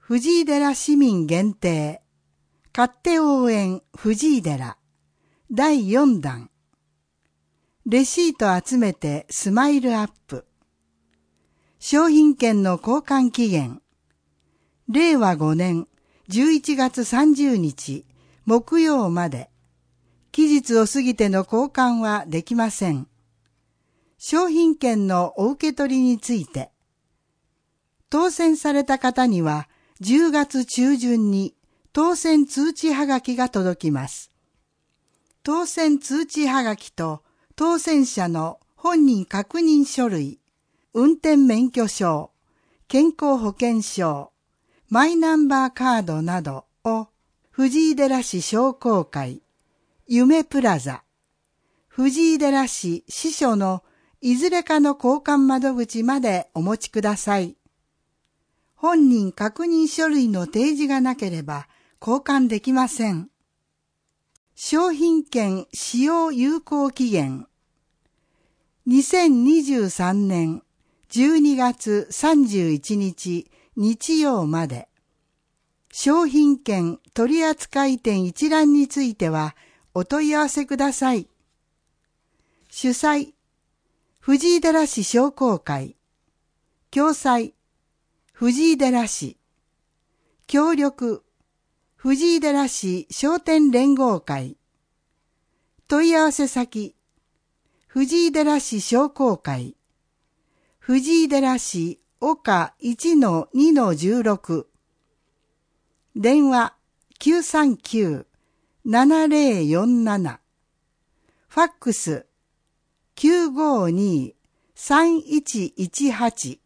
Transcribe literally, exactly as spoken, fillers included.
藤井寺市民限定勝手応援藤井寺だいよんだんレシート集めてスマイルアップ商品券の交換期限れいわごねんじゅういちがつさんじゅうにち木曜まで期日を過ぎての交換はできません。商品券のお受け取りについて当選された方にはじゅうがつちゅうじゅんに当選通知はがきが届きます。当選通知はがきと当選者の本人確認書類、運転免許証、健康保険証、マイナンバーカードなどを藤井寺市商工会、夢プラザ、藤井寺市支所のいずれかの交換窓口までお持ちください。本人確認書類の提示がなければ交換できません。商品券使用有効期限にせんにじゅうさんねんじゅうにがつさんじゅういちにち日曜まで。商品券取扱店一覧についてはお問い合わせください。主催藤井寺市商工会、共催藤井寺市、協力藤井寺市商店連合会、問い合わせ先藤井寺市商工会、藤井寺市岡 いちのにのじゅうろく、電話 きゅうさんきゅう ななぜろよんなな、ファックス きゅうごに さんいちいちはち